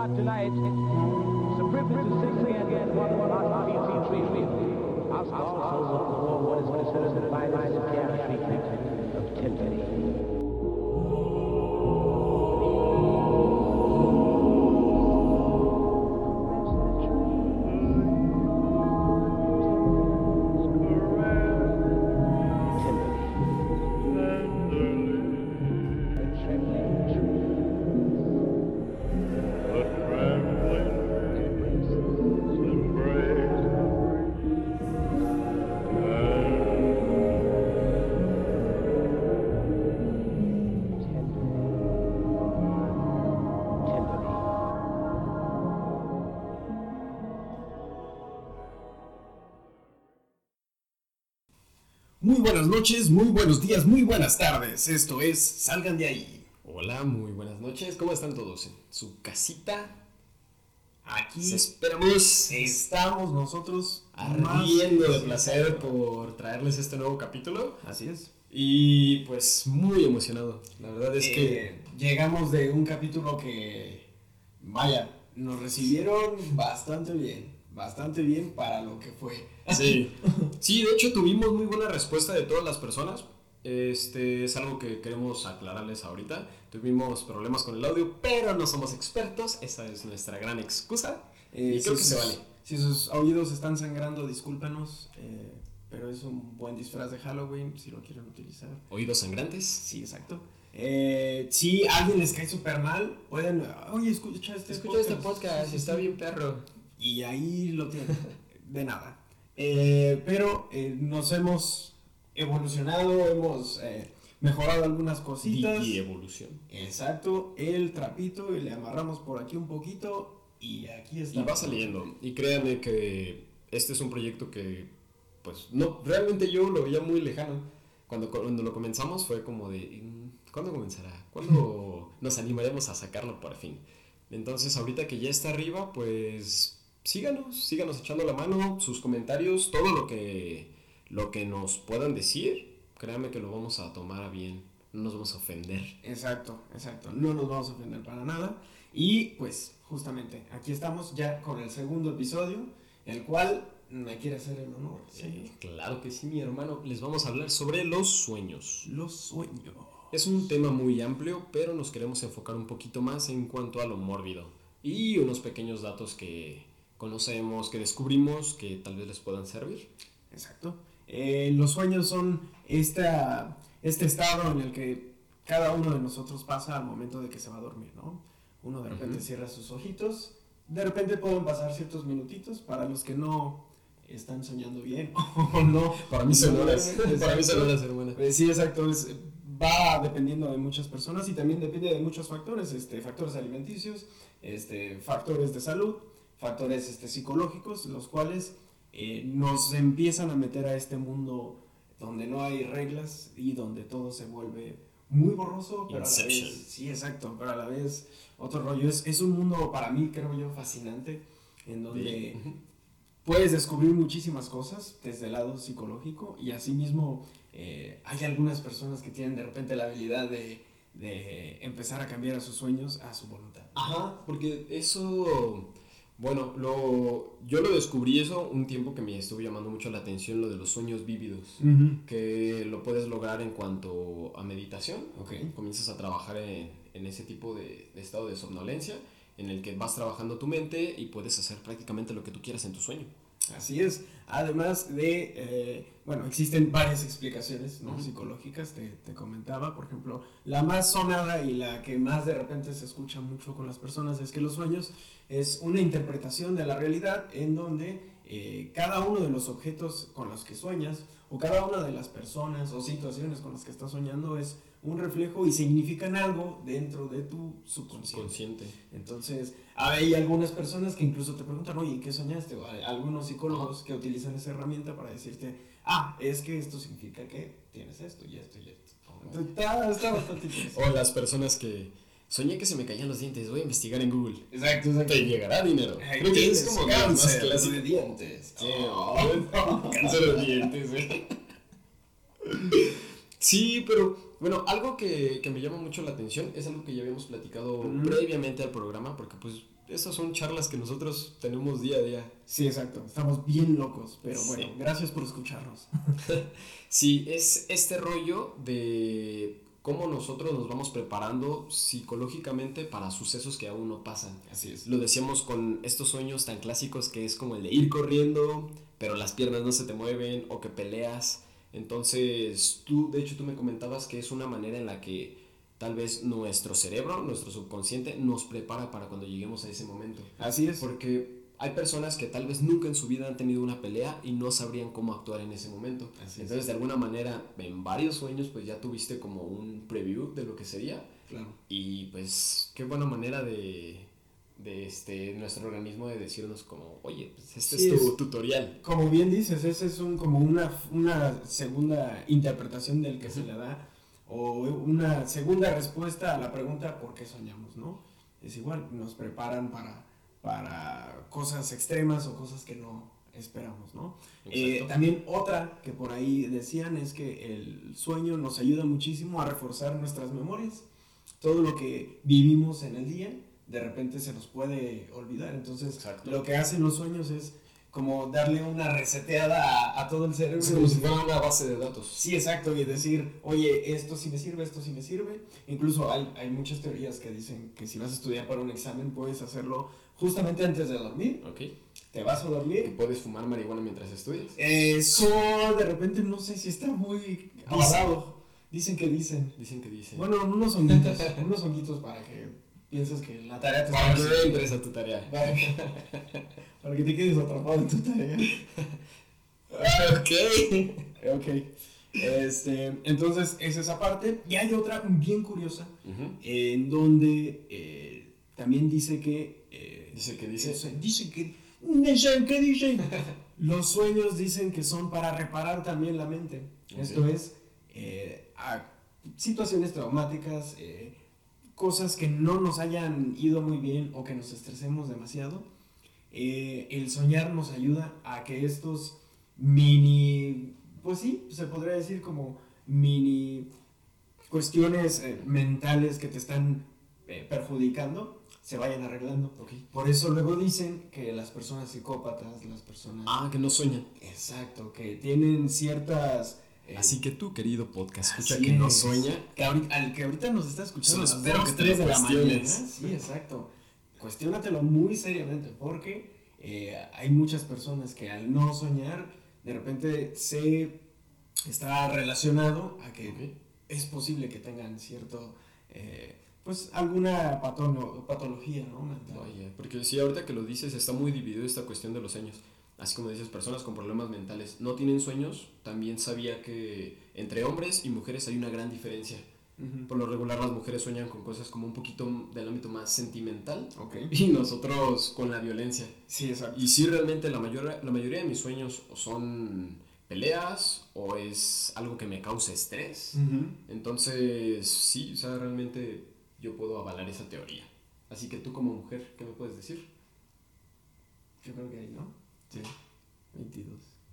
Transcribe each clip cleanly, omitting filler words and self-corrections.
tonight. It's a privilege to sing again one of our BT trio. I'll also perform what is considered the finest jazz treatment of timpani. Muy buenas noches, muy buenos días, muy buenas tardes. Esto es Salgan de ahí. Hola, muy buenas noches. ¿Cómo están todos? ¿En su casita? Aquí esperamos. Estamos nosotros Ardiendo de placer por traerles este nuevo capítulo. Así es. Y pues muy emocionado. La verdad es que llegamos de un capítulo que, vaya, nos recibieron bastante bien para lo que fue. Sí, de hecho tuvimos muy buena respuesta de todas las personas. Es algo que queremos aclararles ahorita. Tuvimos problemas con el audio, pero no somos expertos. Esa es nuestra gran excusa. Y creo que se vale. Si sus oídos están sangrando, discúlpenos. Pero es un buen disfraz de Halloween, si lo quieren utilizar. ¿Oídos sangrantes? Sí, exacto. Si a alguien les cae súper mal, pueden... Oye, escucha este podcast, sí, está bien perro. Y ahí lo tienen. De nada. Pero nos hemos evolucionado, hemos mejorado algunas cositas. Y evolución. Exacto, el trapito y le amarramos por aquí un poquito y aquí está. Y va saliendo. Y créanme que este es un proyecto que, pues, no, realmente yo lo veía muy lejano. Cuando lo comenzamos fue como de, ¿cuándo comenzará? ¿Cuándo nos animaremos a sacarlo por fin? Entonces, ahorita que ya está arriba, pues... Síganos echando la mano, sus comentarios, todo lo que nos puedan decir, créanme que lo vamos a tomar a bien, no nos vamos a ofender. Exacto, no nos vamos a ofender para nada. Y pues justamente aquí estamos ya con el segundo episodio, el cual me quiere hacer el honor. Sí, claro que sí, mi hermano. Les vamos a hablar sobre los sueños. Los sueños. Es un tema muy amplio, pero nos queremos enfocar un poquito más en cuanto a lo mórbido y unos pequeños datos que conocemos, que descubrimos, que tal vez les puedan servir. Exacto. Los sueños son este estado en el que cada uno de nosotros pasa al momento de que se va a dormir, ¿no? Uno de repente cierra sus ojitos, de repente pueden pasar ciertos minutitos para los que no están soñando bien o no. Para mí son horas. Para mí son horas, hermana. Sí, exacto. Va dependiendo de muchas personas y también depende de muchos factores, factores alimenticios, factores de salud, factores psicológicos, los cuales nos empiezan a meter a este mundo donde no hay reglas y donde todo se vuelve muy borroso, pero Inception. a la vez, sí, exacto, pero a la vez otro rollo. Es un mundo para mí, creo yo, fascinante, en donde puedes descubrir muchísimas cosas desde el lado psicológico y asimismo hay algunas personas que tienen de repente la habilidad de empezar a cambiar a sus sueños a su voluntad. Ajá, porque eso... Bueno, yo lo descubrí eso un tiempo que me estuvo llamando mucho la atención, lo de los sueños vívidos, que lo puedes lograr en cuanto a meditación. Okay. Comienzas a trabajar en ese tipo de estado de somnolencia, en el que vas trabajando tu mente y puedes hacer prácticamente lo que tú quieras en tu sueño. Así es, además de, existen varias explicaciones, ¿no? Psicológicas, te comentaba, por ejemplo, la más sonada y la que más de repente se escucha mucho con las personas es que los sueños es una interpretación de la realidad en donde cada uno de los objetos con los que sueñas o cada una de las personas o situaciones con las que estás soñando es un reflejo y significan algo dentro de tu subconsciente. Entonces, hay algunas personas que incluso te preguntan, oye, ¿qué soñaste? O hay algunos psicólogos que utilizan esa herramienta para decirte, es que esto significa que tienes esto y esto y esto. Está bastante interesante. O las personas que soñé que se me caían los dientes, voy a investigar en Google. Exacto. Te llegará dinero. Creo que es como cáncer de dientes. Cáncer de dientes, Sí, pero bueno, algo que me llama mucho la atención es algo que ya habíamos platicado previamente al programa, porque pues esas son charlas que nosotros tenemos día a día. Sí, exacto. Estamos bien locos, pero Sí. bueno, gracias por escucharnos. Sí, es este rollo de cómo nosotros nos vamos preparando psicológicamente para sucesos que aún no pasan. Así es. Lo decíamos con estos sueños tan clásicos que es como el de ir corriendo, pero las piernas no se te mueven o que peleas. Entonces, de hecho, tú me comentabas que es una manera en la que tal vez nuestro cerebro, nuestro subconsciente, nos prepara para cuando lleguemos a ese momento. Así es. Porque hay personas que tal vez nunca en su vida han tenido una pelea y no sabrían cómo actuar en ese momento. Así es. Entonces, de alguna manera, en varios sueños, pues ya tuviste como un preview de lo que sería. Claro. Y pues, qué buena manera de nuestro organismo de decirnos como, oye, pues este Sí, es tu es- tutorial. Como bien dices, ese es como una segunda interpretación del que se le da, o una segunda respuesta a la pregunta ¿por qué soñamos? ¿No? Es igual, nos preparan para cosas extremas o cosas que no esperamos, ¿no? Exacto. También otra que por ahí decían es que el sueño nos ayuda muchísimo a reforzar nuestras memorias. Todo lo que vivimos en el día, de repente se nos puede olvidar. Entonces, Exacto. lo que hacen los sueños es como darle una reseteada a todo el cerebro. Es como si fuera una base de datos. Sí, exacto, y decir, oye, esto sí me sirve, esto sí me sirve. Incluso hay muchas teorías que dicen que si vas a estudiar para un examen, puedes hacerlo justamente antes de dormir. Ok. Te vas a ¿Y dormir. puedes fumar marihuana mientras estudias? Eso de repente no sé si está muy avalado. Dicen que dicen. Dicen que dicen. Bueno, unos honguitos para que pienses que la tarea te para que está no entres a tu tarea. para que te quedes atrapado en tu tarea. Ok. Ok. Entonces es esa parte. Y hay otra bien curiosa en donde también dice que Dice que dice. dicen que los sueños dicen que son para reparar también la mente. Ok. Esto es a situaciones traumáticas, cosas que no nos hayan ido muy bien o que nos estresemos demasiado. El soñar nos ayuda a que estos mini, pues sí, se podría decir como mini cuestiones mentales que te están perjudicando se vayan arreglando. Ok. Por eso luego dicen que las personas psicópatas, las personas... Ah, que no sueñan. Exacto, que tienen ciertas... Así que tú, querido podcast, escucha así que no es. sueña. Al que ahorita nos está escuchando Solo a las espero 2, que te 3 lo de la mañana. cuestiones. Sí, exacto. Cuestiónatelo muy seriamente porque hay muchas personas que al no soñar, de repente se está relacionado a que Ok. es posible que tengan cierto, pues alguna patología, ¿no? Mental. Vaya, porque sí, ahorita que lo dices, está muy dividido esta cuestión de los sueños. Así como dices, personas con problemas mentales no tienen sueños. También sabía que entre hombres y mujeres hay una gran diferencia. Ujú. Por lo regular las mujeres sueñan con cosas como un poquito del ámbito más sentimental Ok. y nosotros con la violencia. Sí, exacto. Y sí, realmente la mayoría de mis sueños o son peleas o es algo que me causa estrés. Ujú. Entonces, sí, o sea, realmente yo puedo avalar esa teoría. Así que tú como mujer, ¿qué me puedes decir? Yo creo que ahí, ¿no? Sí. 22.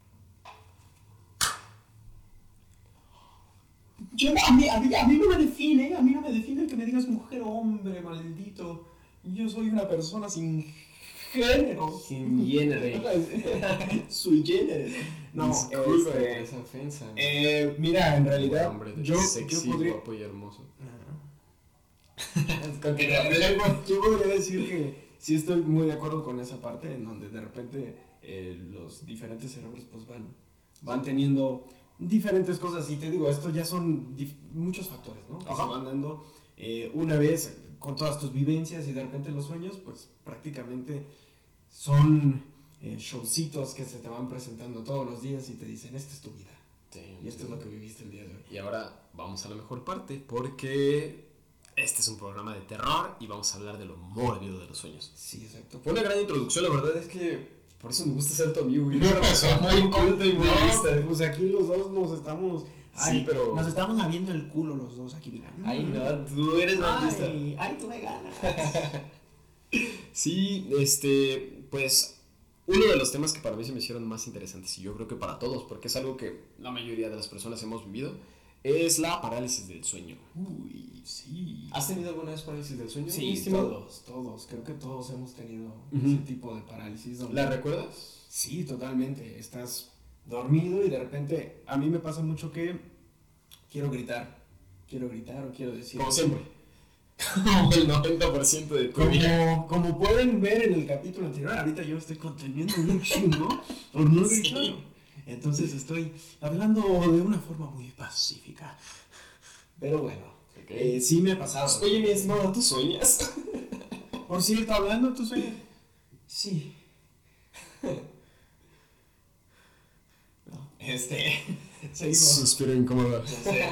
A mí no me define, el que me digas mujer o hombre, maldito. Yo soy una persona sin género. Sin género. Sui generis. No, Disculpa esa ofensa. mira, en realidad, Hombre de yo sexy, podría... guapo y hermoso. Yo podría decir que sí estoy muy de acuerdo con esa parte en donde de repente los diferentes cerebros pues van teniendo diferentes cosas y te digo, esto ya son muchos factores, ¿no? Que Ajá. se van dando una vez con todas tus vivencias y de repente los sueños pues prácticamente son showcitos que se te van presentando todos los días y te dicen, esta es tu vida Sí, y esto es lo que viviste el día de hoy. Y ahora vamos a la mejor parte porque este es un programa de terror y vamos a hablar de lo mórbido de los sueños. Sí, exacto. Fue una gran introducción, la verdad es que por eso me gusta ser tu amigo. Y una persona muy culta y muy lista. Pues aquí los dos nos estamos... Sí, pero- Nos estamos laviendo el culo los dos aquí, mira. Ay, no, tú eres más lista. Ay, tú me ganas. Sí, pues uno de los temas que para mí se me hicieron más interesantes y yo creo que para todos, porque es algo que la mayoría de las personas hemos vivido, es la parálisis del sueño. Uy, sí. ¿Has tenido alguna vez parálisis del sueño? Sí, estimado? todos. Creo que todos hemos tenido Ujú. ese tipo de parálisis. Donde... ¿La recuerdas? Sí, totalmente. Estás dormido y de repente a mí me pasa mucho que quiero gritar o quiero decir. Como siempre. Como el 90% de tu vida. Como pueden ver en el capítulo anterior, ahorita yo me estoy conteniendo un chingo por no Sí. gritar. Entonces estoy hablando de una forma muy pacífica. Pero bueno, Ok. sí me ha pasado. Oye, mi estimado, ¿tú sueñas? Por cierto, hablando de tus sueños. Sí. No, seguimos. Suspiro incómodo.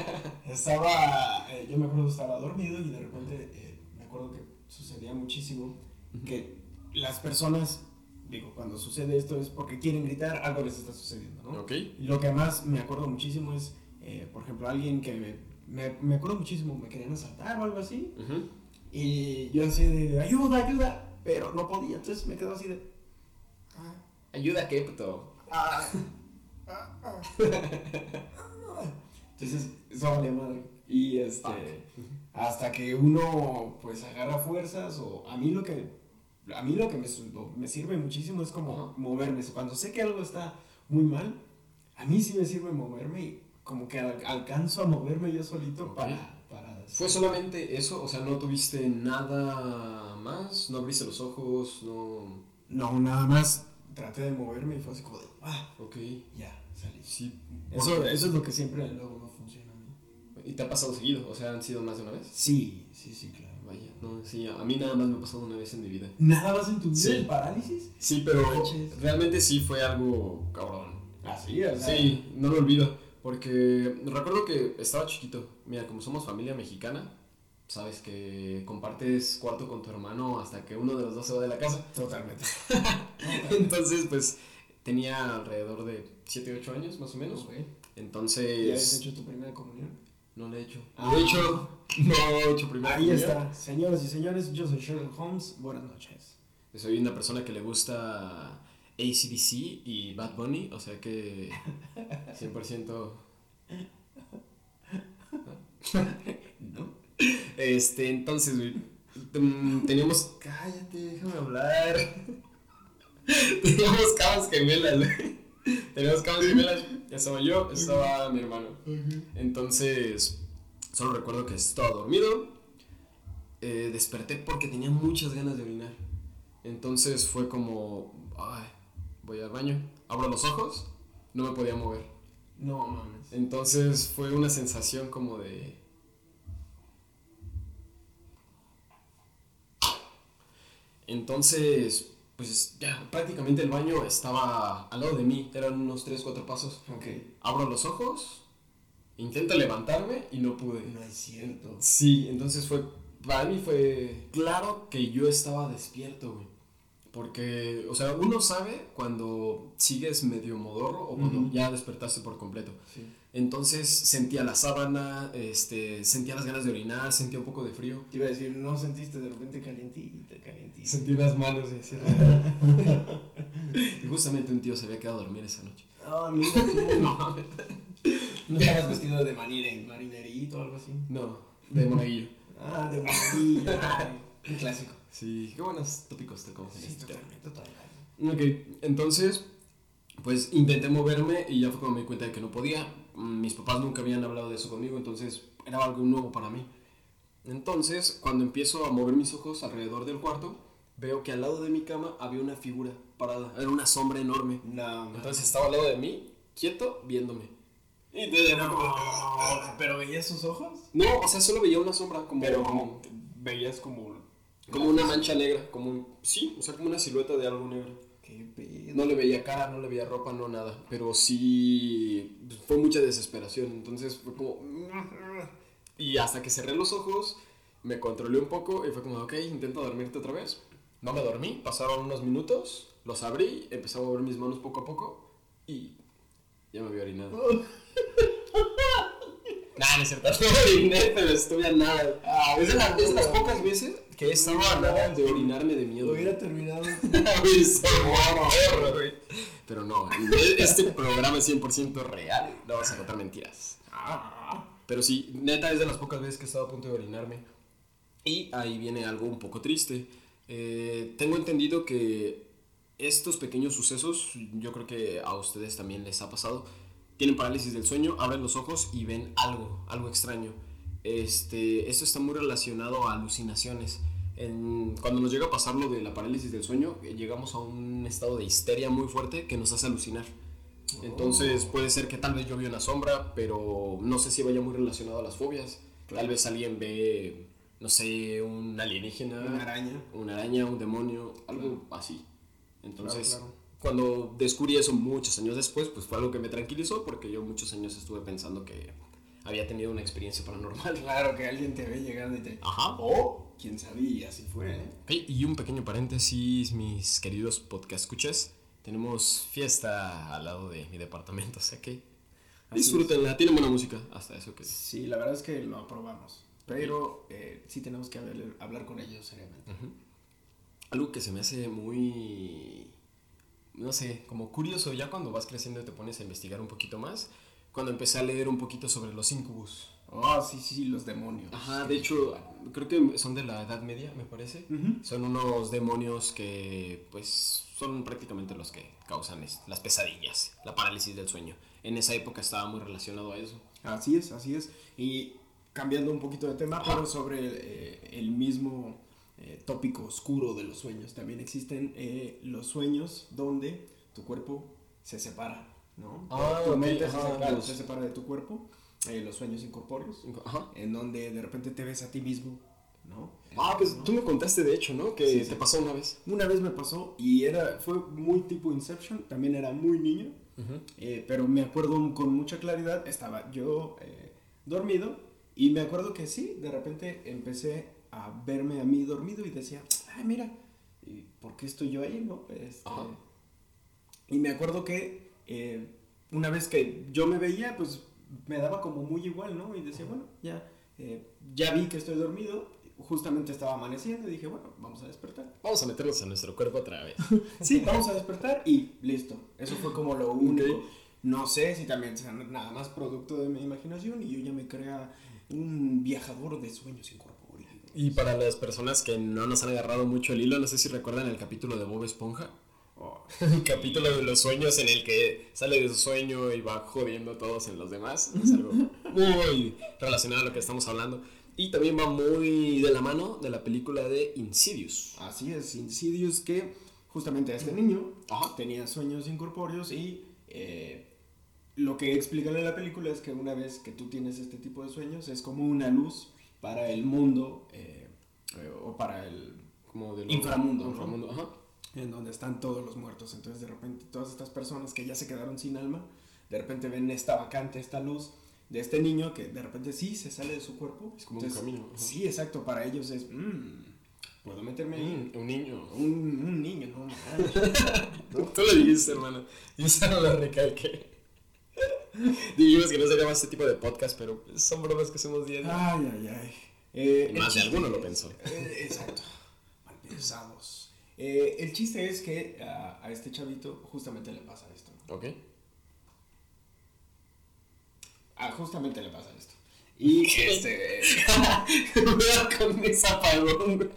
Yo me acuerdo que estaba dormido y de repente me acuerdo que sucedía muchísimo que las personas, digo, cuando sucede esto es porque quieren gritar, algo les está sucediendo, ¿no? Ok. Y lo que más me acuerdo muchísimo es, por ejemplo, alguien que me acuerdo muchísimo, me querían asaltar o algo así, Ujú. y yo así de, ayuda, pero no podía, entonces me quedo así de, Ayuda, ¿qué, puto? Entonces, eso vale madre. Y hasta que uno pues agarra fuerzas, o a mí lo que me sirve muchísimo es como Ajá. moverme. Cuando sé que algo está muy mal, a mí sí me sirve moverme y como que alcanzo a moverme yo solito Ok. para ¿Fue solamente eso? O sea, ¿no tuviste nada más? ¿No abriste los ojos? ¿No? No, nada más traté de moverme y fue así como de, Ok. ya, salí. Sí. Eso es lo que siempre luego no funciona a mí. ¿Y te ha pasado seguido? O sea, ¿han sido más de una vez? Sí, claro. Vaya, no, sí, a mí nada más me ha pasado una vez en mi vida. ¿Nada más en tu vida Sí. el parálisis? Sí, pero Manches. realmente sí fue algo cabrón. Así, o sea. Sí, no lo olvido, porque recuerdo que estaba chiquito. Mira, como somos familia mexicana, sabes que compartes cuarto con tu hermano hasta que uno de los dos se va de la casa. Totalmente. Entonces, pues, tenía alrededor de 7, 8 años, más o menos. Ok. Entonces... ¿Ya has hecho tu primera comunión? No lo he hecho. Ah. De hecho, no he hecho primero. Ahí está. Señoras y señores, yo soy Sherlock Holmes. Buenas noches. Soy una persona que le gusta AC/DC y Bad Bunny, o sea que 100%... ¿No? Entonces, güey, teníamos... Cállate, déjame hablar. Teníamos camas gemelas, güey. Teníamos camas gemelas. Estaba yo, estaba mi hermano. Entonces, solo recuerdo que estaba dormido. Desperté porque tenía muchas ganas de orinar. Entonces fue como... Ay, voy al baño. Abro los ojos, no me podía mover. No mames. Entonces fue una sensación como de... Entonces, pues ya prácticamente el baño estaba al lado de mí, eran unos 3, 4 pasos. Ok. Abro los ojos, intento levantarme y no pude. No es cierto. Sí, entonces para mí fue claro que yo estaba despierto, güey. Porque, o sea, uno sabe cuando sigues medio modorro o cuando Ujú. ya despertaste por completo. Sí. Entonces sentía la sábana, sentía las ganas de orinar, sentía un poco de frío. Te iba a decir, ¿no sentiste de repente calientito? Sentí las manos de decir. Y justamente un tío se había quedado a dormir esa noche. Ah, mira. No. ¿No estabas vestido de marinerito o algo así? No, de monaguillo. Ah, de marinerito. Un clásico. Sí, qué buenos tópicos tocamos en Sí, este tema. totalmente. Ok, entonces, pues intenté moverme y ya fue cuando me di cuenta de que no podía. Mis papás nunca habían hablado de eso conmigo, entonces era algo nuevo para mí. Entonces, cuando empiezo a mover mis ojos alrededor del cuarto, veo que al lado de mi cama había una figura parada. Era una sombra enorme. No, Entonces estaba al lado de mí, quieto, viéndome. Y ¿Pero veías sus ojos? no, o sea, solo veía una sombra como... Pero como veías como una mancha negra, sí, o sea, como una silueta de algo negro. qué pedo. No le veía cara, no le veía ropa, no nada, pero sí fue mucha desesperación, entonces fue como... Y hasta que cerré los ojos, me controlé un poco y fue como, ok, intento dormirte otra vez. No me dormí, pasaron unos minutos, los abrí, empecé a mover mis manos poco a poco y ya me había orinado. Nah, no es cierto, no oriné, pero estuve a nada. Es de las pocas veces que he estado a nada de orinarme de miedo. Hubiera terminado. Güey. Pero no, este programa es 100% real. No vas a contar mentiras. Pero sí, neta es de las pocas veces que he estado a punto de orinarme. Y ahí viene algo un poco triste. Tengo entendido que estos pequeños sucesos, yo creo que a ustedes también les ha pasado, tienen parálisis del sueño, abren los ojos y ven algo extraño. Esto está muy relacionado a alucinaciones. Cuando nos llega a pasar lo de la parálisis del sueño, llegamos a un estado de histeria muy fuerte que nos hace alucinar. Entonces puede ser que tal vez yo vi una sombra, pero no sé si vaya muy relacionado a las fobias. Tal vez alguien ve, no sé, un alienígena, una araña, un demonio, algo así. Entonces, cuando descubrí eso muchos años después, pues fue algo que me tranquilizó, porque yo muchos años estuve pensando que había tenido una experiencia paranormal. Claro, que alguien te ve llegando y te... Ajá. Oh, quién sabía, así fue, ¿eh? Okay, y un pequeño paréntesis, mis queridos podcast escuchas. Tenemos fiesta al lado de mi departamento, o sea que disfrútenla, tiene buena música, hasta eso que... Sí, la verdad es que lo aprobamos, pero sí tenemos que hablar con ellos seriamente. Algo que se me hace muy, no sé, como curioso, ya cuando vas creciendo y te pones a investigar un poquito más, cuando empecé a leer un poquito sobre los incubus. Oh, sí, los demonios. Ajá, de hecho, creo que son de la Edad Media, me parece. Son unos demonios que, pues, son prácticamente los que causan las pesadillas, la parálisis del sueño. En esa época estaba muy relacionado a eso. Así es. Y cambiando un poquito de tema, pero sobre el mismo tópico oscuro de los sueños. También existen los sueños donde tu cuerpo se separa, ¿no? Tu mente se separa de tu cuerpo. Los sueños incorpóreos, en donde de repente te ves a ti mismo, ¿no? Pues tú me contaste de hecho, ¿no? Que te pasó una vez. Una vez me pasó y fue muy tipo Inception, también era muy niño, pero me acuerdo con mucha claridad, estaba yo dormido y me acuerdo que sí, de repente empecé a verme a mí dormido y decía, ay mira, ¿y por qué estoy yo ahí, no? Y me acuerdo que una vez que yo me veía, pues me daba como muy igual, ¿no? Y decía, bueno, ya vi que estoy dormido, justamente estaba amaneciendo y dije, bueno, vamos a despertar. Vamos a meternos a nuestro cuerpo otra vez. Sí, vamos a despertar y listo. Eso fue como lo único. No sé si también sea nada más producto de mi imaginación y yo ya me crea un viajador de sueños incorpóreos. Y para las personas que no nos han agarrado mucho el hilo, no sé si recuerdan el capítulo de Bob Esponja. El capítulo de los sueños en el que sale de su sueño y va jodiendo a todos en los demás. Es algo muy relacionado a lo que estamos hablando. Y también va muy de la mano de la película de Insidious. Así es, Insidious, que justamente este niño tenía sueños incorpóreos y lo que explican en la película es que una vez que tú tienes este tipo de sueños es como una luz para el mundo o para el como de inframundo, ¿no? En donde están todos los muertos. Entonces de repente todas estas personas que ya se quedaron sin alma, de repente ven esta vacante, esta luz de este niño que de repente sí se sale de su cuerpo. Es como entonces, un camino. Sí, exacto, para ellos es, puedo meterme ahí. Un niño. Un niño, no. Tú lo dijiste, hermano. Y eso no lo recalqué. Dijimos que no sería este tipo de podcast, pero son bromas que hacemos día a día. Ay. Más de alguno lo pensó. Exacto. Mal pensados. El chiste es que a este chavito justamente le pasa esto. Ok. Justamente le pasa esto. Y Cuidado con ese apagón, güey.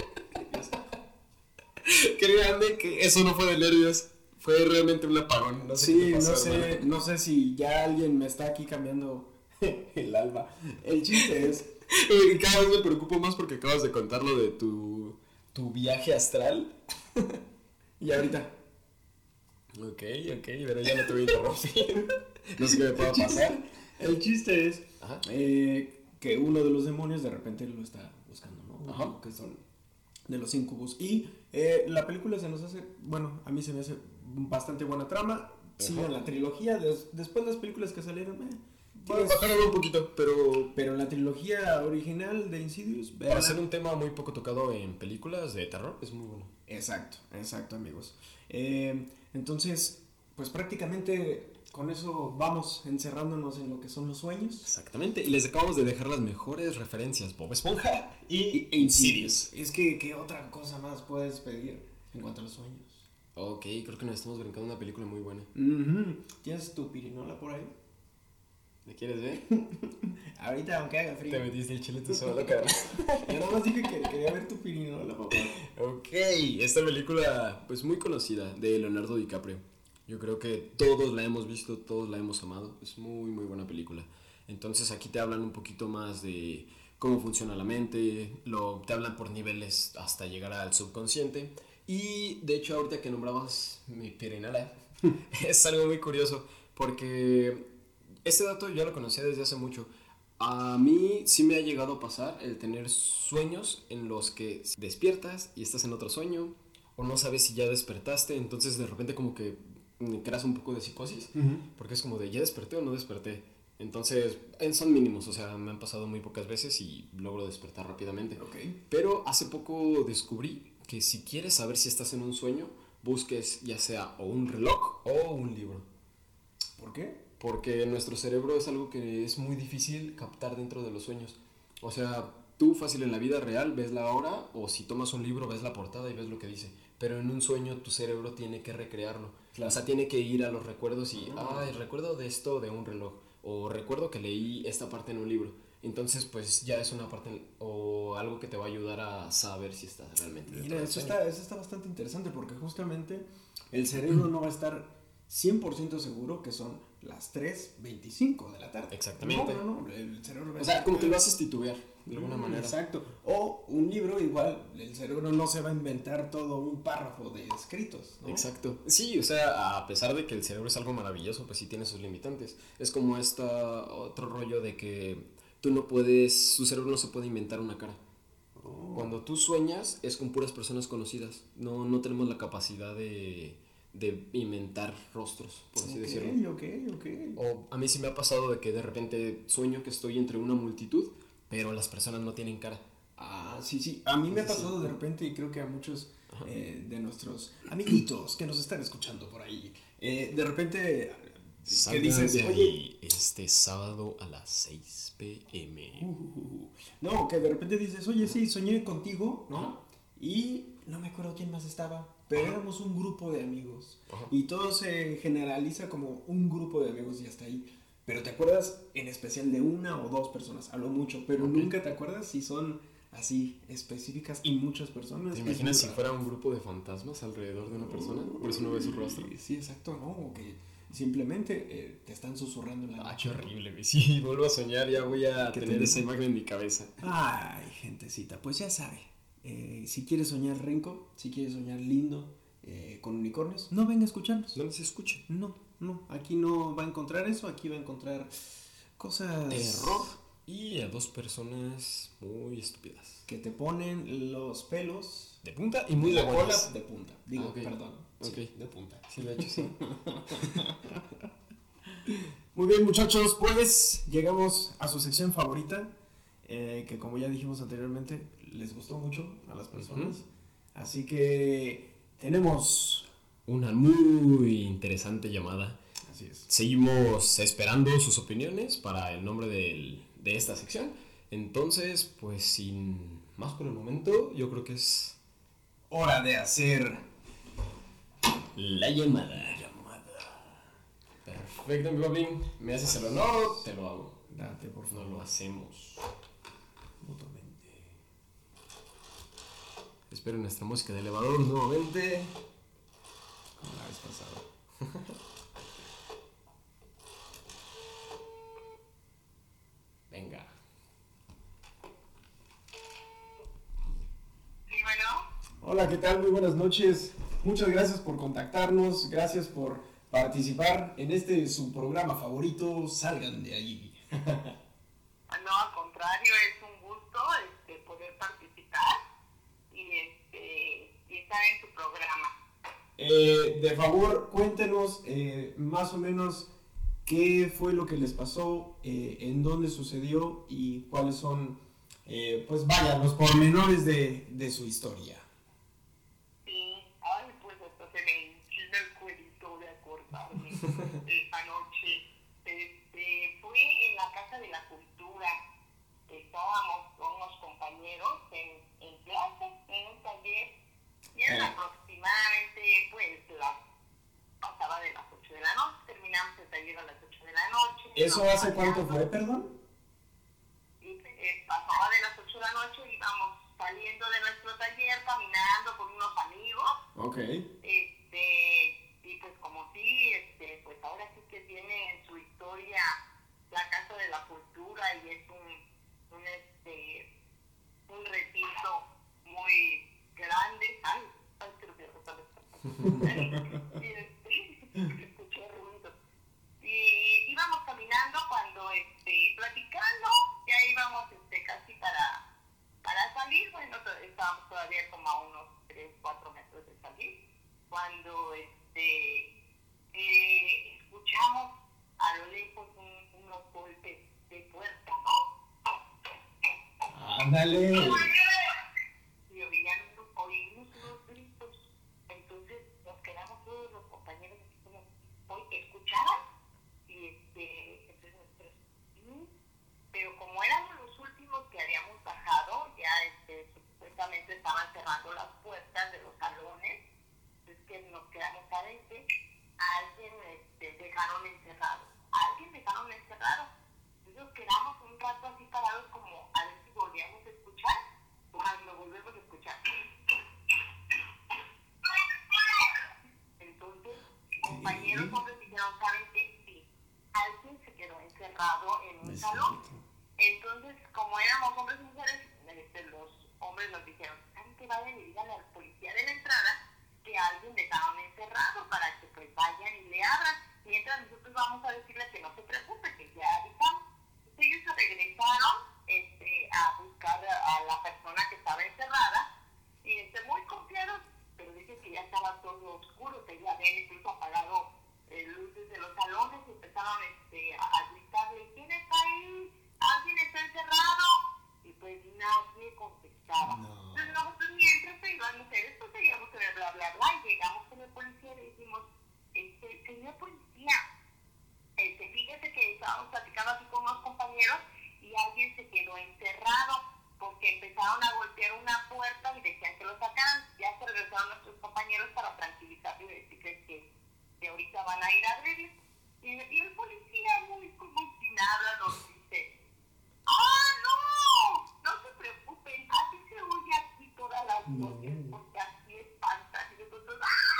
Créanme que eso no fue de nervios. Fue realmente un apagón. No sé sí, qué pasó, no sé si ya alguien me está aquí cambiando el alma. El chiste es... Cada vez me preocupo más porque acabas de contar lo de tu viaje astral. Y ahorita. Ok, pero ya no te voy a interrumpir. No sé qué me pueda pasar. El chiste es que uno de los demonios de repente lo está buscando, ¿no? Que son de los incubus. Y la película se nos hace, bueno, a mí se me hace bastante buena trama. Sí, en la trilogía, después las películas que salieron, bajaron un poquito, pero en la trilogía original de Insidious, para ser un tema muy poco tocado en películas de terror, es muy bueno. Exacto, amigos. Entonces, pues prácticamente con eso vamos encerrándonos en lo que son los sueños. Exactamente, y les acabamos de dejar las mejores referencias: Bob Esponja y Insidious. Es que, ¿qué otra cosa más puedes pedir en cuanto a los sueños? Ok, creo que nos estamos brincando una película muy buena. ¿Tienes tu pirinola por ahí? ¿Me quieres ver? Ahorita, aunque haga frío. Te metiste el chile tú solo, cabrón. Yo nada más dije que quería ver tu pirinola, papá. Ok, esta película, pues muy conocida, de Leonardo DiCaprio. Yo creo que todos la hemos visto, todos la hemos amado. Es muy, muy buena película. Entonces aquí te hablan un poquito más de cómo funciona la mente, te hablan por niveles hasta llegar al subconsciente. Y de hecho, ahorita que nombrabas mi pirinola, es algo muy curioso, porque este dato ya lo conocía desde hace mucho. A mí sí me ha llegado a pasar el tener sueños en los que despiertas y estás en otro sueño, o no sabes si ya despertaste, entonces de repente como que creas un poco de psicosis, porque es como de ya desperté o no desperté. Entonces son mínimos, o sea, me han pasado muy pocas veces y logro despertar rápidamente. Okay. Pero hace poco descubrí que si quieres saber si estás en un sueño, busques ya sea o un reloj o un libro. ¿Por qué? Porque nuestro cerebro es algo que es muy difícil captar dentro de los sueños. O sea, tú fácil en la vida real ves la hora, o si tomas un libro ves la portada y ves lo que dice. Pero en un sueño tu cerebro tiene que recrearlo. Claro. O sea, tiene que ir a los recuerdos y, recuerdo de esto de un reloj. O recuerdo que leí esta parte en un libro. Entonces, pues ya es una parte o algo que te va a ayudar a saber si estás realmente dentro Mira, del eso sueño. está bastante interesante porque justamente el cerebro no va a estar 100% seguro que son las 3:25 de la tarde. Exactamente. No, el cerebro va a O sea, estar- como que lo haces titubear de alguna manera. Exacto. O un libro igual, el cerebro no se va a inventar todo un párrafo de escritos, ¿no? Exacto. Sí, o sea, a pesar de que el cerebro es algo maravilloso, pues sí tiene sus limitantes. Es como otro rollo de que tu cerebro no se puede inventar una cara. Cuando tú sueñas es con puras personas conocidas. No tenemos la capacidad de inventar rostros, por así decirlo. Ok. O a mí sí me ha pasado de que de repente sueño que estoy entre una multitud, pero las personas no tienen cara. Ah, sí. A mí me ha pasado de repente y creo que a muchos de nuestros amiguitos que nos están escuchando por ahí, de repente que Salgan dices, de oye, ahí este sábado a las 6 p.m. no, que de repente dices, oye, sí, soñé contigo, ¿no? Y no me acuerdo quién más estaba, pero éramos un grupo de amigos. Ajá. Y todo se generaliza como un grupo de amigos y hasta ahí. Pero te acuerdas en especial de una o dos personas, a lo mucho, pero nunca te acuerdas si son así específicas y muchas personas. ¿Te Es imaginas muy si raro. fuera un grupo de fantasmas alrededor de una persona? Por eso no ves su rostro. Sí, exacto, ¿no? O que simplemente te están susurrando en la Ah, noche. qué horrible, güey. Sí, vuelvo a soñar, ya voy a ¿Qué tener te esa digo? imagen en mi cabeza. Ay, gentecita, pues ya sabe. Si quieres soñar rico, si quieres soñar lindo, con unicornios, no venga a escucharnos. ¿Dónde se escucha? No, aquí no va a encontrar eso, aquí va a encontrar cosas... Terror y a dos personas muy estúpidas. Que te ponen los pelos De punta y muy de la cola buenas. de punta. Digo, Ok. perdón. Sí, Ok. de punta. Sí, de hecho sí. Muy bien, muchachos, pues llegamos a su sección favorita, que como ya dijimos anteriormente, les gustó mucho a las personas. Así que tenemos... Una muy interesante llamada. Así es. Seguimos esperando sus opiniones para el nombre de esta sección. Entonces, pues sin más por el momento, yo creo que es Hora de hacer... la llamada. Perfecto, mi Goblin. ¿Me haces el honor? Te lo hago. Date, por No favor. lo hacemos. Mutuamente. Espero nuestra música de elevador nuevamente. Como la vez pasada. Venga. Sí, bueno, Hola, ¿qué tal? Muy buenas noches. Muchas gracias por contactarnos, gracias por participar en su programa favorito, Salgan de allí. no, al contrario, es un gusto poder participar y estar en tu programa. De favor, cuéntenos más o menos qué fue lo que les pasó, en dónde sucedió y cuáles son, pues vaya, los pormenores de su historia. Sí, ay, pues hasta se me enchina el cuerito de acordarme esa noche. Fui en la Casa de la Cultura. Estábamos con unos compañeros en clase, en un taller, y eran aproximadamente, pues, pasaba de las 8 de la noche, terminamos el taller a las 8 de la noche, ¿Eso hace cuánto fue, perdón? Y pasaba de las 8 de la noche, íbamos saliendo de nuestro taller, caminando con unos amigos. Ok. Y pues como sí, pues ahora sí que tiene en su historia la Casa de la Cultura y es un recinto muy grande. Ay, creo que escuché ruido. Y íbamos caminando cuando, platicando, ya íbamos casi para salir. Bueno, estábamos todavía como a unos 3, 4 metros de salir, cuando escuchamos a lo lejos unos golpes de puerta, ¿no? Ándale. Y oímos unos gritos. Entonces nos quedamos todos los compañeros así como, oye, ¿escuchaban? Y entonces nosotros, pero como éramos los últimos que habíamos bajado, ya supuestamente estaban cerrando las puertas de los salones, es que nos quedamos a veces, a alguien dejaron encerrado. Entonces nos quedamos un rato así parados como a ver si volvíamos a escuchar, cuando volvemos a escuchar. Entonces, compañeros hombres dijeron, ¿saben qué? Sí, alguien se quedó encerrado en un salón. Entonces, como éramos hombres y mujeres, los hombres nos dijeron, ¿saben qué? Vayan y díganle al policía de la entrada que alguien dejaron encerrado para que pues vayan y le abran. Mientras nosotros vamos a decirle que no se preocupe, que ya avisamos. Entonces ellos se regresaron a buscar a la persona que estaba encerrada y muy confiados, pero dice que ya estaba todo oscuro, que ya habían incluso apagado luces de los salones y empezaron a gritarle, ¿quién está ahí? ¿Alguien está encerrado? Y pues nadie contestaba. No. Entonces nosotros mientras las mujeres pues seguíamos con el bla bla bla y llegamos con el policía y le dijimos, señor policía, fíjese que estábamos platicando así con unos compañeros y alguien se quedó encerrado porque empezaron a golpear una puerta y decían que lo sacaran. Ya se regresaron nuestros compañeros para tranquilizarlos y decirles que ahorita van a ir a abrirles. Y el policía, muy como sin habla, nos dice, no se preocupen, así se oye aquí todas las noches, porque así espantan. Y nosotros,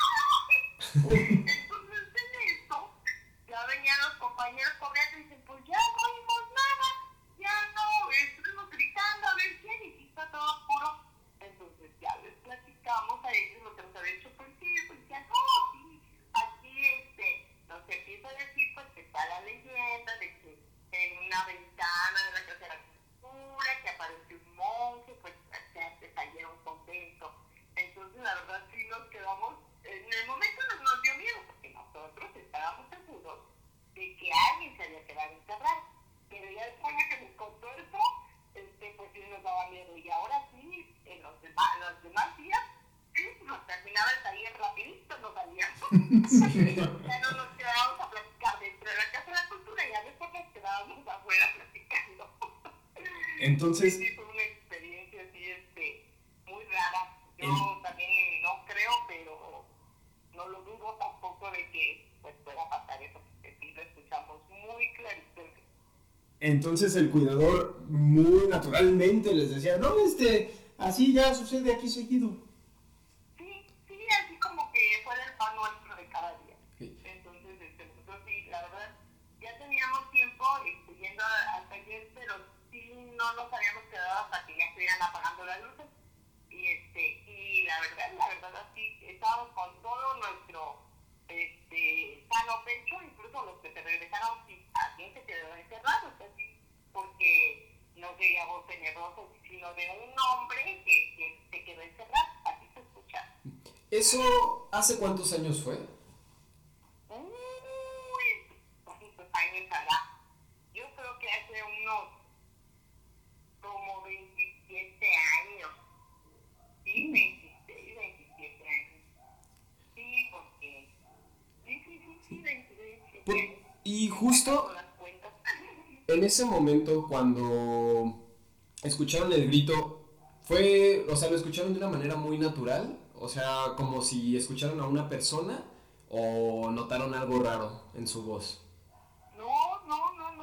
Entonces en eso, ya venían los compañeros corriendo y dicen, pues ya no oímos nada, ya no, estuvimos gritando a ver quién, y aquí está todo oscuro. Entonces ya les platicamos a ellos lo que nos había hecho policía, y policía, no, sí, aquí nos empieza a decir pues que está la leyenda de que en una ventana de la casa de la cultura, que apareció un monje, pues se cayera un convento. Entonces la verdad sí nos quedamos, en el momento nos dio miedo, porque nosotros estábamos seguros de que alguien se había quedado encerrado. Pero ya después de que nos contó eso, pues sí nos daba miedo. Y ahora sí, en los demás días, nos terminaba el taller rapidito, nos salíamos. Ya no nos quedábamos a platicar dentro de la Casa de la Cultura, ya después nos quedábamos afuera platicando. Entonces, Sí, fue una experiencia así, muy rara. Yo también no creo, pero no lo dudo tampoco de que pues pueda pasar eso, porque sí lo escuchamos muy clarito. entonces el cuidador muy naturalmente les decía, no, así ya sucede aquí seguido. Sí, así como que fuera el pan nuestro de cada día. Sí. Entonces, nosotros sí, la verdad, ya teníamos tiempo yendo al taller, pero sí no nos habíamos quedado hasta que ya estuvieran apagando las luces. Y la verdad, así estábamos con todo nuestro sano pecho, incluso los que se regresaron, sí, alguien se quedó encerrado, así, porque no de voz tenebrosa, sino de un hombre que se quedó encerrado, así se escucha. ¿Eso hace cuántos años fue? ¿Cuántos años hará? Yo creo que hace unos como 27 años. Sí, 26, 27 años. Sí, porque... Sí, 27 años. Y justo en ese momento, cuando escucharon el grito, o sea, ¿lo escucharon de una manera muy natural? O sea, como si escucharon a una persona, ¿o notaron algo raro en su voz? No,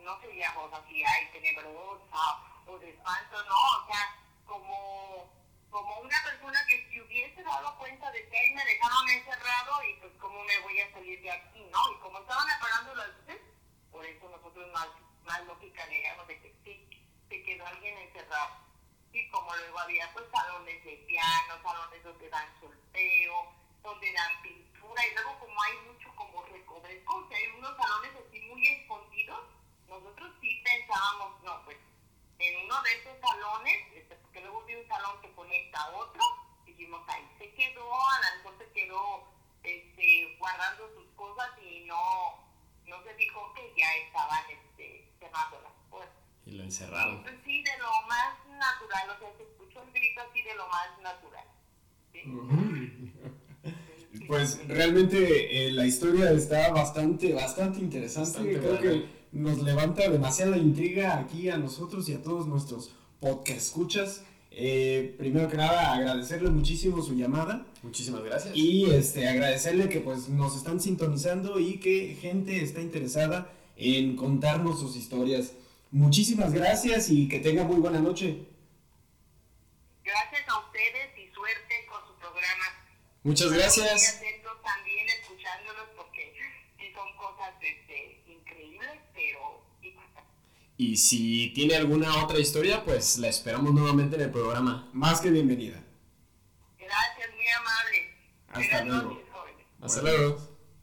no seríamos así, ay, tenebrosa o de espanto, no, o sea, como una persona que si hubiese dado cuenta de que ahí me dejaron encerrado y pues cómo me voy a salir de aquí, ¿no? Y como estaban apagando las luces, por eso nosotros más lógica le damos de que sí, se quedó alguien encerrado. Y como luego había pues salones de piano, salones donde dan solfeo, donde dan pintura, y luego como hay mucho como recovecos, hay unos salones así muy escondidos, nosotros sí pensábamos, no, pues en uno de esos salones, porque luego vi un salón que conecta a otro, dijimos, ahí se quedó, a lo mejor se quedó guardando sus cosas y no se dijo que ya estaban cerrando las puertas. Y lo encerraron. Entonces, sí, de lo más natural, o sea, se escuchó el grito así de lo más natural. ¿Sí? Pues realmente la historia está bastante interesante. Creo que nos levanta demasiada intriga aquí a nosotros y a todos nuestros podcast escuchas. Primero que nada, agradecerle muchísimo su llamada. Muchísimas gracias. Y agradecerle que pues nos están sintonizando y que gente está interesada en contarnos sus historias. Muchísimas gracias y que tenga muy buena noche. Gracias a ustedes y suerte con su programa. Muchas gracias. Estoy atento también escuchándolos porque sí son cosas increíbles, pero... Y si tiene alguna otra historia, pues la esperamos nuevamente en el programa. Más que bienvenida. Gracias, muy amable. Hasta luego. Noches, jóvenes. Hasta luego.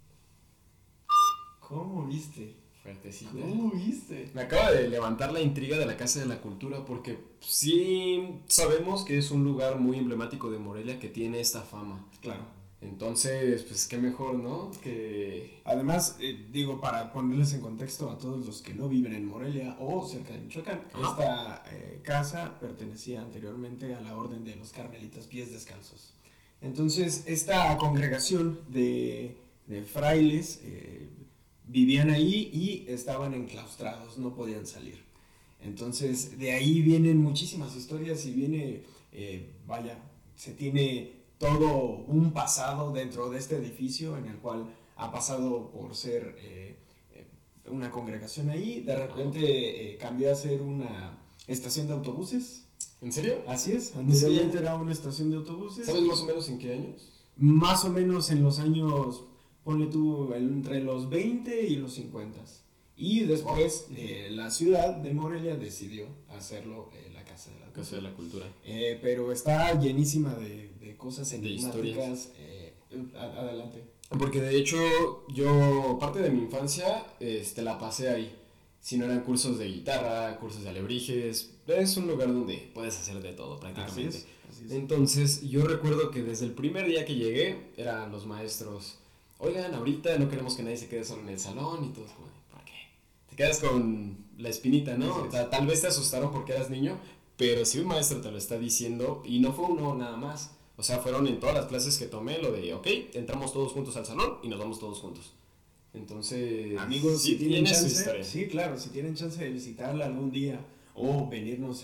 ¿Cómo viste? Fuertecita. ¿Cómo viste? Me acaba de levantar la intriga de la Casa de la Cultura porque sí sabemos que es un lugar muy emblemático de Morelia que tiene esta fama. Claro. Entonces, pues qué mejor, ¿no? Que... Además, digo, para ponerles en contexto a todos los que no viven en Morelia o cerca de Michoacán, esta casa pertenecía anteriormente a la Orden de los Carmelitas Pies Descalzos. Entonces, esta congregación de frailes vivían ahí y estaban enclaustrados, no podían salir. Entonces, de ahí vienen muchísimas historias y viene, se tiene todo un pasado dentro de este edificio en el cual ha pasado por ser una congregación ahí, de repente cambió a ser una estación de autobuses. ¿En serio? Así es, anteriormente era una estación de autobuses. ¿Sabes más o menos en qué años? Más o menos en los años, ponle tú, entre los 20 y los 50. Y después la ciudad de Morelia decidió hacerlo la Casa de la Cultura. Casa de la Cultura. Pero está llenísima de cosas enigmáticas. Adelante. Porque de hecho yo parte de mi infancia la pasé ahí. Si no eran cursos de guitarra, cursos de alebrijes, es un lugar donde puedes hacer de todo prácticamente. Así es. Entonces yo recuerdo que desde el primer día que llegué eran los maestros, oigan, ahorita no queremos que nadie se quede solo en el salón y todo. ¿Por qué? Te quedas con la espinita, ¿no? O sea, tal vez te asustaron porque eras niño, pero si un maestro te lo está diciendo, y no fue uno nada más, o sea, fueron en todas las clases que tomé lo de, ok, entramos todos juntos al salón y nos vamos todos juntos. Entonces, amigos, sí, si tienen tiene su chance, historia. sí, claro, si tienen chance de visitarla algún día o venirnos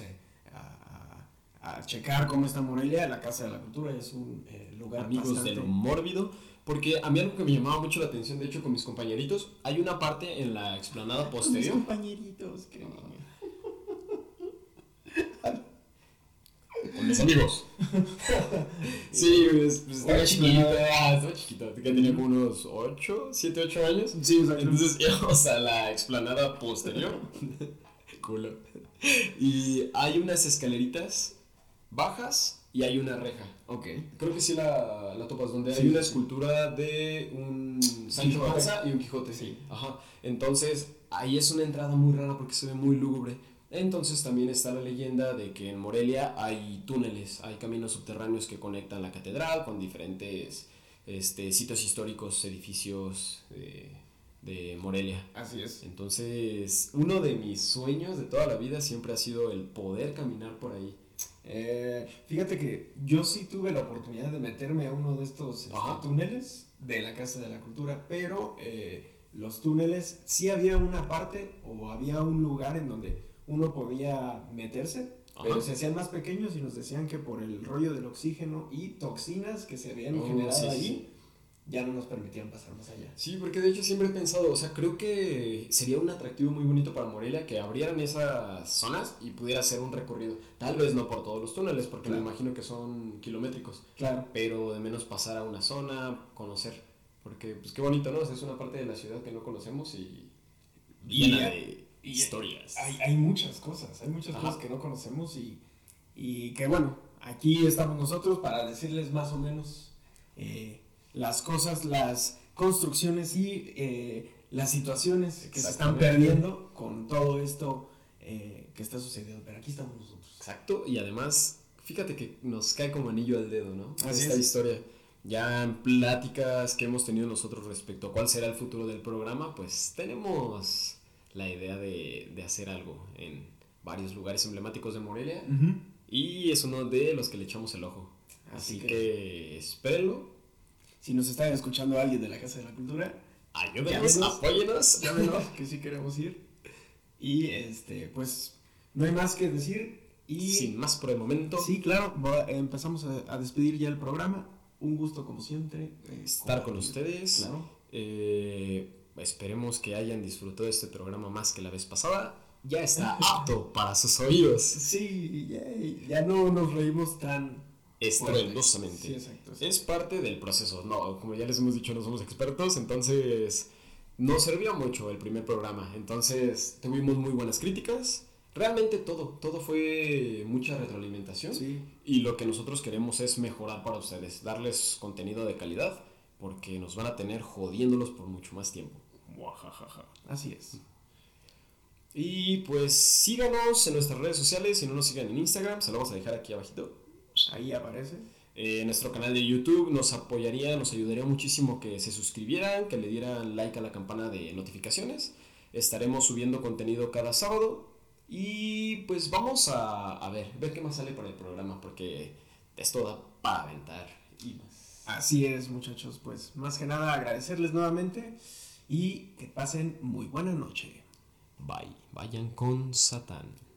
a checar cómo está Morelia, la Casa de la Cultura es un lugar Amigos bastante... de lo mórbido, porque a mí algo que me llamaba mucho la atención, de hecho con mis compañeritos, hay una parte en la explanada Mis posterior. compañeritos, qué niño. Con mis amigos. Sí, pues estaba chiquito, que tenía como unos 7, 8 años. Sí, exacto. Entonces íbamos a la explanada posterior. Culo. Y hay unas escaleritas bajas y hay una reja. Ok. Creo que sí la topas, donde Sí, hay una sí. escultura de un Sancho Quijote. Panza y un Quijote. Sí. Ajá. Entonces, ahí es una entrada muy rara porque se ve muy lúgubre. Entonces también está la leyenda de que en Morelia hay túneles, hay caminos subterráneos que conectan la catedral con diferentes sitios históricos, edificios de Morelia. Así es. Entonces, uno de mis sueños de toda la vida siempre ha sido el poder caminar por ahí. Fíjate que yo sí tuve la oportunidad de meterme a uno de estos túneles de la Casa de la Cultura, pero los túneles sí había una parte o había un lugar en donde uno podía meterse, pero se hacían más pequeños y nos decían que por el rollo del oxígeno y toxinas que se habían generado ahí, ya no nos permitían pasar más allá. Sí, porque de hecho siempre he pensado, o sea, creo que sería un atractivo muy bonito para Morelia que abrieran esas zonas y pudiera hacer un recorrido. Tal vez no por todos los túneles, porque Claro. me imagino que son kilométricos, Claro. pero de menos pasar a una zona, conocer, porque pues qué bonito, ¿no? O sea, es una parte de la ciudad que no conocemos y llena de historias. Hay muchas cosas, Ajá. cosas que no conocemos y que bueno, aquí estamos nosotros para decirles más o menos las cosas, las construcciones y las situaciones que se están Exactamente. perdiendo con todo esto que está sucediendo. Pero aquí estamos nosotros. Exacto, y además, fíjate que nos cae como anillo al dedo, ¿no? Así Esta es. historia. Ya en pláticas que hemos tenido nosotros respecto a cuál será el futuro del programa, pues tenemos la idea de hacer algo en varios lugares emblemáticos de Morelia y es uno de los que le echamos el ojo. Así que espérenlo, Si nos está escuchando alguien de la Casa de la Cultura, ayúdenos, Llámenos. apóyenos. llámenos, que sí queremos ir. Y pues no hay más que decir. Y Sin más por el momento, sí, claro, empezamos a despedir ya el programa. Un gusto como siempre. estar con ustedes. Claro. Esperemos que hayan disfrutado este programa más que la vez pasada. Ya está apto para sus oídos. Sí, ya no nos reímos tan Estruendosamente. Sí, exacto. Es parte del proceso. No, como ya les hemos dicho, no somos expertos, entonces nos sirvió mucho el primer programa. Entonces tuvimos muy buenas críticas. Realmente todo fue mucha retroalimentación. Sí. Y lo que nosotros queremos es mejorar para ustedes, darles contenido de calidad, porque nos van a tener jodiéndolos por mucho más tiempo. Muajajaja. Así es. Y pues síganos en nuestras redes sociales. Si no nos siguen en Instagram, se lo vamos a dejar aquí abajito. Ahí aparece. En nuestro canal de YouTube nos ayudaría muchísimo que se suscribieran, que le dieran like a la campana de notificaciones. Estaremos subiendo contenido cada sábado y pues vamos a ver qué más sale para el programa, porque esto da para aventar y más. Así es, muchachos. Pues más que nada agradecerles nuevamente y que pasen muy buena noche. Bye, vayan con Satán.